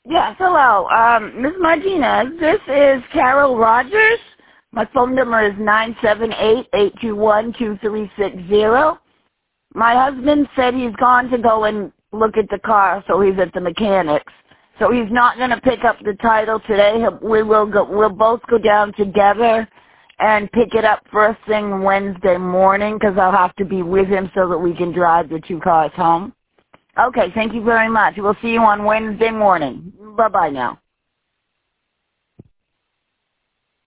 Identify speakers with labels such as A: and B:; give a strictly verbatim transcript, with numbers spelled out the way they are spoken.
A: Yes, hello. Um, Miss Martinez, this is Carol Rogers. My phone number is nine seven eight, eight two one, two three six zero. My husband said he's gone to go and look at the car, so he's at the mechanics. So he's not going to pick up the title today. He'll- We will go, we'll both go down together and pick it up first thing Wednesday morning because I'll have to be with him so that we can drive the two cars home. Okay, thank you very much. We'll see you on Wednesday morning. Bye-bye now.